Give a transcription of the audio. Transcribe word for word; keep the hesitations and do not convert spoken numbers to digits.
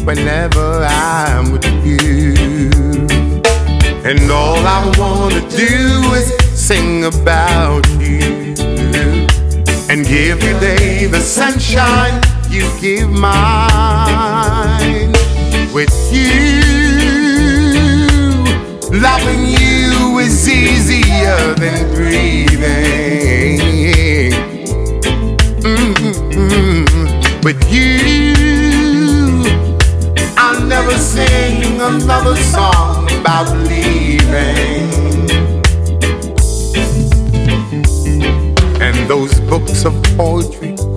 whenever I'm with you. And all I wanna do is sing about you and give you, day, the sunshine you give mine. With you, loving you is easier than breathing. Mm-hmm. With you, I'll never sing another song about leaving. And those books of poetry